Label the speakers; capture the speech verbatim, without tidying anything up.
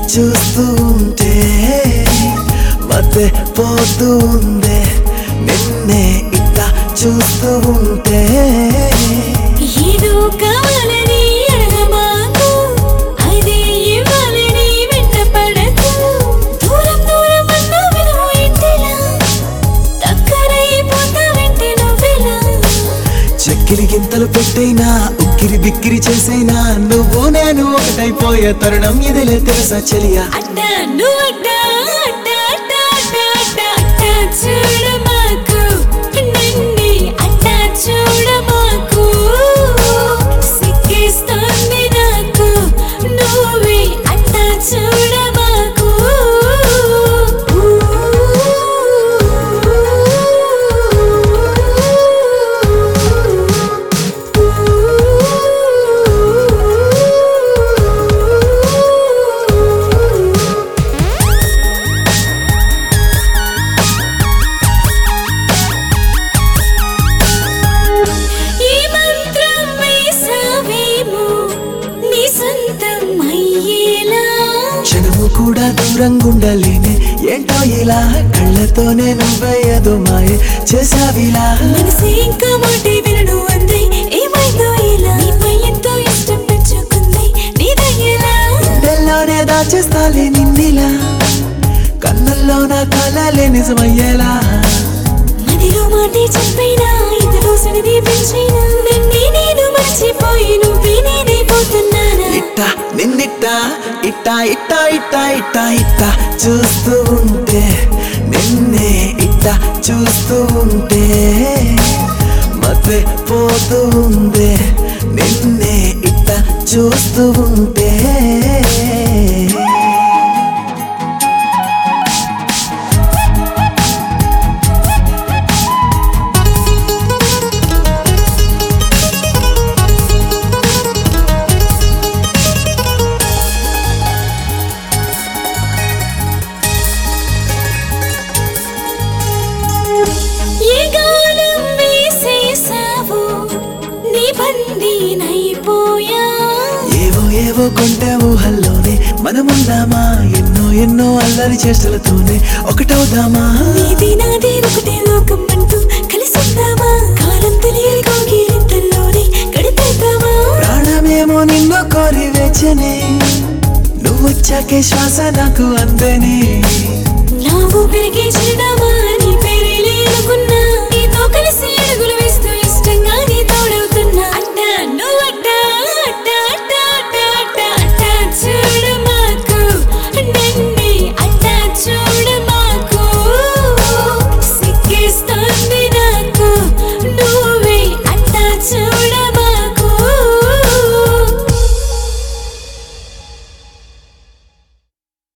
Speaker 1: చూస్తూ ఉంటే మధ్య పోతుందే నిన్నే ఇట్ట చూస్తూ ఉంటే
Speaker 2: ఏదో కావాలని అడగమాకు అదే ఇవ్వాలని వెంటపడకు దూరం దూరం అన్నా వినువు ఇంటిలా దగ్గరైపోతా వెంటే నువ్వెలా
Speaker 1: చక్కిరి గింతలు పెట్టైనా ఉక్కిరి బిక్కిరి చేసైనా నువ్వు నేను ఒకటైపోయే తరుణం ఇదిలే తెలుసా చెలియా
Speaker 2: అడ్డా నువ్వు అడ్డా అడ్డా అడ్డా అడ్డా అడ్డా అడ్డా చూడమాకు నన్నే అడ్డా చూడమాకు సిగ్గేస్తోంది నాకు నువ్వే అడ్డా చూడమాకు ఈ మంత్రం వేసావేమో నీ సొంతం అయ్యేలా
Speaker 1: క్షణము కూడా దూరంగా ఉండలేనే ఏంటో ఇలా కళ్ళతోనే నువ్వయ్యదు మాయ చేసావిలా
Speaker 2: మనసే ఇంకా మాటే వినడు అంది ఏమైందో ఇలా నీపై ఎంతో ఇష్టం పెంచుకుంది నీదయ్యేలా
Speaker 1: గుండెల్లోనే దాచేస్తాలే నిన్నిలా కన్నుల్లో నా కళలే నిజమయ్యేలా
Speaker 2: మదిలో మాటే చెప్పైనా ఇందులో సనిది పెంచైనా నన్నే నేను మర్చిపోయి నువ్వే నేనైపోతున్నానా
Speaker 1: ఇట్ట నిన్నిట్ట ఇట్ట ఇట్ట ఇట్ట ఇట్ట ఇట్ట చూస్తూ ఉంటే నిన్నే ఇట్ట చూస్తూ ఉంటే మధ్య పోతూ ఉందే నిన్నే ఇట్ట చూస్తూ ఉంటే
Speaker 2: ఏ గాలం వేసేసావో నీ బందీనైపోయా
Speaker 1: ఏవో ఏవో కొంటే ఊహల్లోనే మనముందామా ఎన్నో ఎన్నో అల్లరి చేష్టలతోనే ఒకటవుదామా
Speaker 2: నీది నాది ఒకటే లోకం అంటూ కలిసుందామా కాలం తెలియని కౌగిలింతల్లోనే గడిపేద్దామా
Speaker 1: ప్రాణమేమో నిన్ను కోరి వేచనే నువ్వొచ్చాకే శ్వాస నాకు అందేనే
Speaker 2: నా ఊపిరికి చిరునామా నీ పేరే లేనుకున్నా నీతో కలిసి అడుగులు వేస్తూ ఇష్టంగా నీ తోడవుతున్నా అడ్డా నువ్వు అడ్డా